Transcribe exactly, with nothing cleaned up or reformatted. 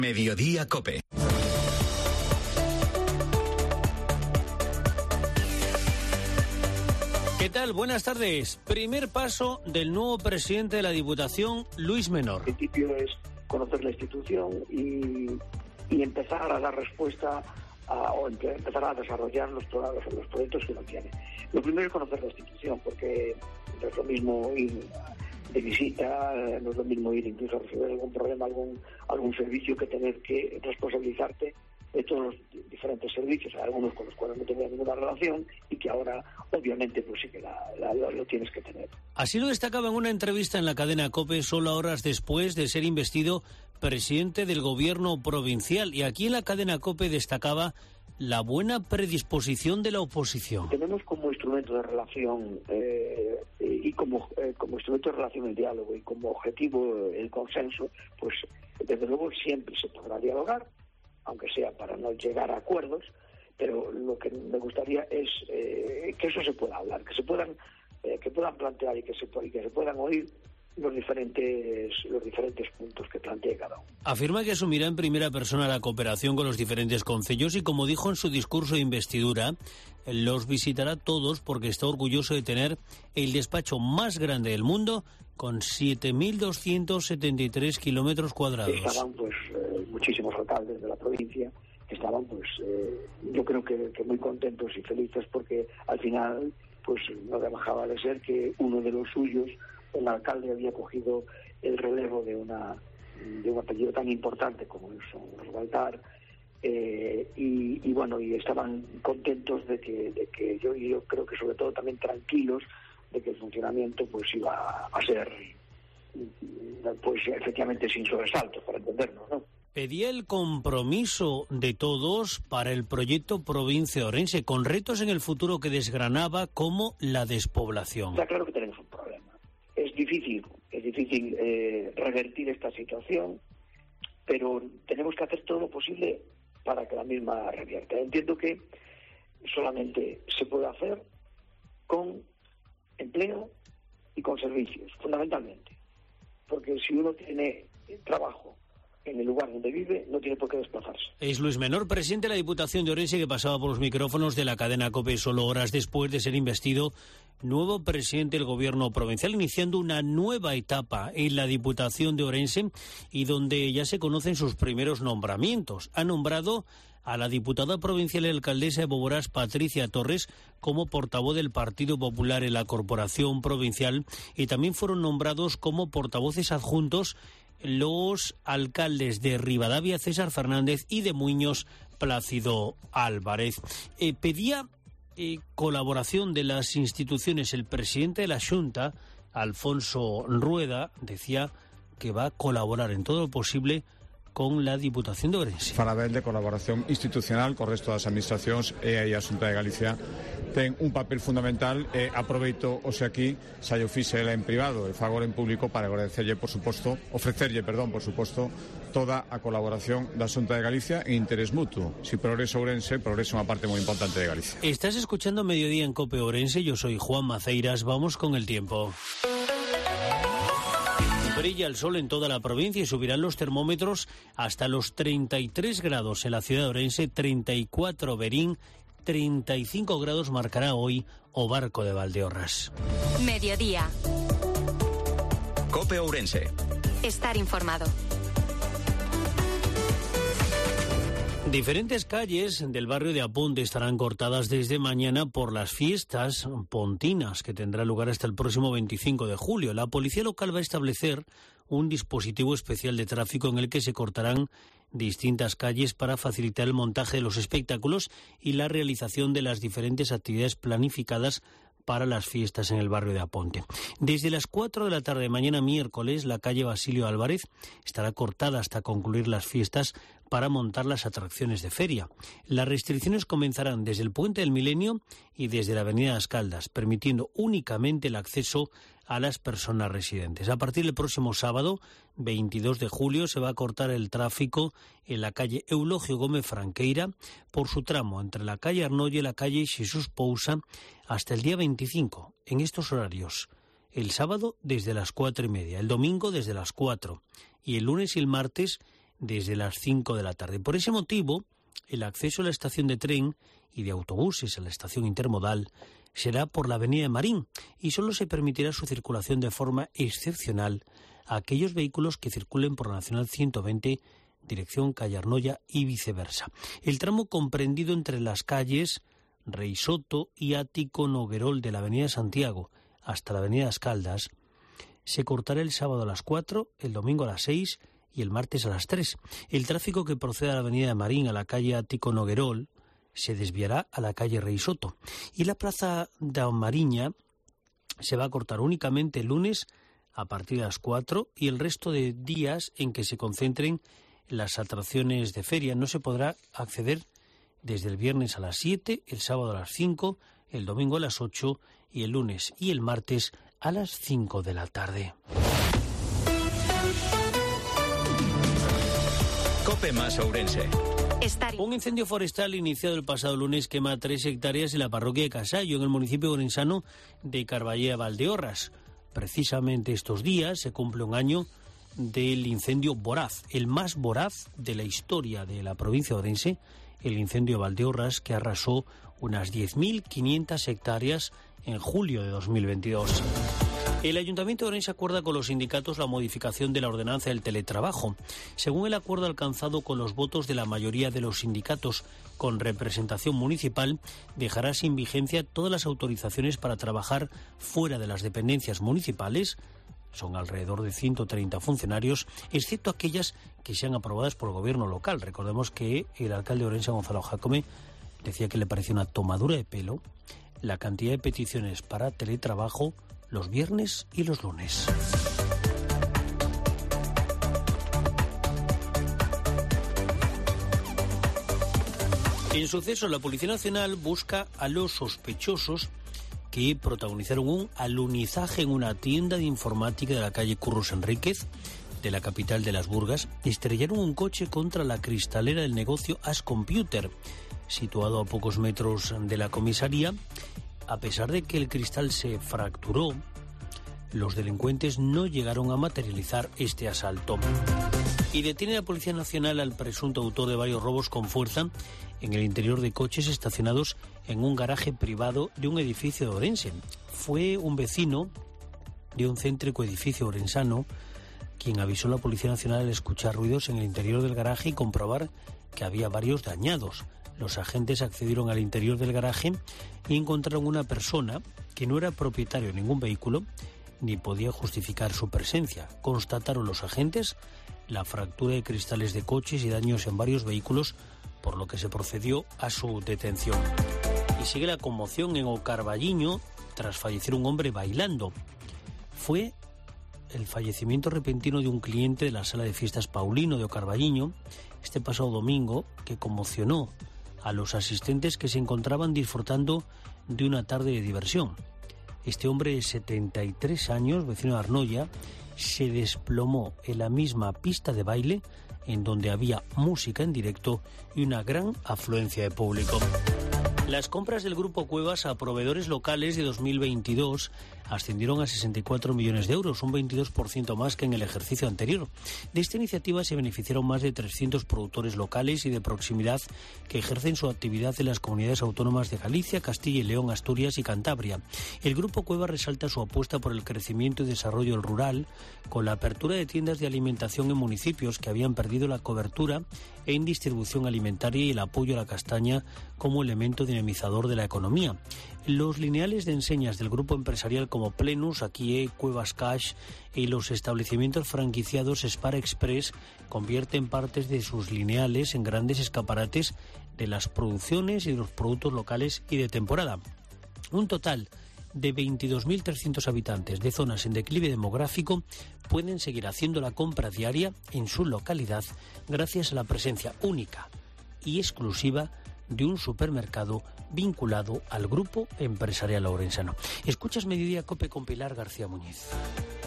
Mediodía COPE. ¿Qué tal? Buenas tardes. Primer paso del nuevo presidente de la Diputación, Luis Menor. El principio es conocer la institución y, y empezar a dar respuesta a, o empezar a desarrollar los, los, los proyectos que uno tiene. Lo primero es conocer la institución, porque no es lo mismo ir de visita, no es lo mismo ir incluso a resolver algún problema, algún, algún servicio, que tener que responsabilizarte de todos los diferentes servicios, algunos con los cuales no tenía ninguna relación y que ahora obviamente pues sí que la, la, lo, lo tienes que tener. Así lo destacaba en una entrevista en la cadena COPE solo horas después de ser investido presidente del gobierno provincial, y aquí en la cadena COPE destacaba la buena predisposición de la oposición. Tenemos como instrumento de relación eh, y como, eh, como instrumento de relación el diálogo y como objetivo el consenso, pues desde luego siempre se podrá dialogar, aunque sea para no llegar a acuerdos, pero lo que me gustaría es eh, que eso se pueda hablar, que se puedan eh, que puedan plantear y que se y que se puedan oír los diferentes los diferentes puntos que plantee cada uno. Afirma que asumirá en primera persona la cooperación con los diferentes concellos y, como dijo en su discurso de investidura, los visitará todos porque está orgulloso de tener el despacho más grande del mundo con siete mil doscientos setenta y tres kilómetros cuadrados. Estaban pues eh, muchísimos alcaldes de la provincia que estaban pues eh, yo creo que, que muy contentos y felices, porque al final pues no dejaba de ser que uno de los suyos, el alcalde, había cogido el relevo de una de un apellido tan importante como son los Baltar, eh, y, y bueno, y estaban contentos de que, de que yo, y yo creo que sobre todo también tranquilos de que el funcionamiento pues iba a ser pues efectivamente sin sobresaltos, para entendernos, ¿no? Pedía el compromiso de todos para el proyecto Provincia de Orense, con retos en el futuro que desgranaba, como la despoblación. Está claro que tenemos un problema. Es difícil, es difícil eh, revertir esta situación, pero tenemos que hacer todo lo posible para que la misma revierta. Entiendo que solamente se puede hacer con empleo y con servicios, fundamentalmente. Porque si uno tiene trabajo en el lugar donde vive, no tiene por qué desplazarse. Es Luis Menor, presidente de la Diputación de Orense, que pasaba por los micrófonos de la cadena COPE solo horas después de ser investido nuevo presidente del gobierno provincial, iniciando una nueva etapa en la Diputación de Orense y donde ya se conocen sus primeros nombramientos. Ha nombrado a la diputada provincial y alcaldesa de Boborás, Patricia Torres, como portavoz del Partido Popular en la Corporación Provincial, y también fueron nombrados como portavoces adjuntos los alcaldes de Rivadavia, César Fernández, y de Muiños, Plácido Álvarez. Eh, pedía eh, colaboración de las instituciones. El presidente de la Xunta, Alfonso Rueda, decía que va a colaborar en todo lo posible con la Diputación de Orense. Para ver de colaboración institucional co resto das administracións e aí a Xunta de Galicia ten un papel fundamental, e aproveito hoxe aquí, xa yo fixela en privado e fago en público para agradecerlle, por suposto, ofrecerlle, perdón, por suposto, toda a colaboración da Xunta de Galicia en interés mutuo. Si progresa Ourense, progresa unha parte moi importante de Galicia. Estás escuchando Mediodía en COPE Ourense, yo soy Juan Maceiras. Vamos con el tiempo. Brilla el sol en toda la provincia y subirán los termómetros hasta los treinta y tres grados en la ciudad de Orense, treinta y cuatro Berín, treinta y cinco grados marcará hoy Obarco de Valdeorras. Mediodía. COPE Ourense. Estar informado. Diferentes calles del barrio de Aponte estarán cortadas desde mañana por las fiestas pontinas que tendrán lugar hasta el próximo veinticinco de julio. La policía local va a establecer un dispositivo especial de tráfico en el que se cortarán distintas calles para facilitar el montaje de los espectáculos y la realización de las diferentes actividades planificadas para las fiestas en el barrio de Aponte. Desde las cuatro de la tarde de mañana miércoles, la calle Basilio Álvarez estará cortada hasta concluir las fiestas para montar las atracciones de feria. Las restricciones comenzarán desde el Puente del Milenio y desde la Avenida Las Caldas, permitiendo únicamente el acceso a las personas residentes. A partir del próximo sábado, veintidós de julio, se va a cortar el tráfico en la calle Eulogio Gómez Franqueira por su tramo entre la calle Arnolle y la calle Xesús Pousa hasta el día veinticinco, en estos horarios. El sábado desde las cuatro y media, el domingo desde las cuatro y el lunes y el martes desde las cinco de la tarde. Por ese motivo, el acceso a la estación de tren y de autobuses a la estación intermodal será por la avenida de Marín y solo se permitirá su circulación de forma excepcional a aquellos vehículos que circulen por la Nacional ciento veinte, dirección Calle Arnoya y viceversa. El tramo comprendido entre las calles Rey Soto y Ático Noguerol de la avenida Santiago hasta la avenida Escaldas se cortará el sábado a las cuatro, el domingo a las seis y el martes a las tres. El tráfico que procede a la avenida de Marín a la calle Ático Noguerol se desviará a la calle Rey Soto. Y la plaza da Mariña se va a cortar únicamente el lunes a partir de las cuatro y el resto de días en que se concentren las atracciones de feria. No se podrá acceder desde el viernes a las siete, el sábado a las cinco, el domingo a las ocho y el lunes y el martes a las cinco de la tarde. Cope más Ourense. Un incendio forestal iniciado el pasado lunes quema tres hectáreas en la parroquia de Casallo, en el municipio orensano de Carballeda Valdeorras. Precisamente estos días se cumple un año del incendio voraz, el más voraz de la historia de la provincia de Orense, el incendio de Valdeorras, que arrasó unas diez mil quinientas hectáreas en julio de dos mil veintidós. El Ayuntamiento de Orense acuerda con los sindicatos la modificación de la ordenanza del teletrabajo. Según el acuerdo alcanzado con los votos de la mayoría de los sindicatos con representación municipal, dejará sin vigencia todas las autorizaciones para trabajar fuera de las dependencias municipales. Son alrededor de ciento treinta funcionarios, excepto aquellas que sean aprobadas por el gobierno local. Recordemos que el alcalde de Orense, Gonzalo Jácome, decía que le parecía una tomadura de pelo la cantidad de peticiones para teletrabajo los viernes y los lunes. En suceso, la Policía Nacional busca a los sospechosos que protagonizaron un alunizaje en una tienda de informática de la calle Curros Enríquez, de la capital de las Burgas. Estrellaron un coche contra la cristalera del negocio As Computer, situado a pocos metros de la comisaría. A pesar de que el cristal se fracturó, los delincuentes no llegaron a materializar este asalto. Y detiene la Policía Nacional al presunto autor de varios robos con fuerza en el interior de coches estacionados en un garaje privado de un edificio de Orense. Fue un vecino de un céntrico edificio orensano quien avisó a la Policía Nacional al escuchar ruidos en el interior del garaje y comprobar que había varios dañados. Los agentes accedieron al interior del garaje y encontraron una persona que no era propietario de ningún vehículo ni podía justificar su presencia. Constataron los agentes la fractura de cristales de coches y daños en varios vehículos, por lo que se procedió a su detención. Y sigue la conmoción en Ocarballiño tras fallecer un hombre bailando. Fue el fallecimiento repentino de un cliente de la sala de fiestas Paulino de Ocarballiño este pasado domingo, que conmocionó a los asistentes que se encontraban disfrutando de una tarde de diversión. Este hombre de setenta y tres años, vecino de Arnoya, se desplomó en la misma pista de baile en donde había música en directo y una gran afluencia de público. Las compras del Grupo Cuevas a proveedores locales de dos mil veintidós ascendieron a sesenta y cuatro millones de euros, un veintidós por ciento más que en el ejercicio anterior. De esta iniciativa se beneficiaron más de trescientos productores locales y de proximidad que ejercen su actividad en las comunidades autónomas de Galicia, Castilla y León, Asturias y Cantabria. El Grupo Cuevas resalta su apuesta por el crecimiento y desarrollo rural, con la apertura de tiendas de alimentación en municipios que habían perdido la cobertura en distribución alimentaria y el apoyo a la castaña como elemento dinamizador de la economía. Los lineales de enseñas del grupo empresarial como Plenus, Akie, Cuevas Cash y los establecimientos franquiciados Spar Express convierten partes de sus lineales en grandes escaparates de las producciones y de los productos locales y de temporada. Un total de veintidós mil trescientos habitantes de zonas en declive demográfico pueden seguir haciendo la compra diaria en su localidad gracias a la presencia única y exclusiva de un supermercado vinculado al grupo empresarial orensano. Escuchas Mediodía Cope con Pilar García Muñiz.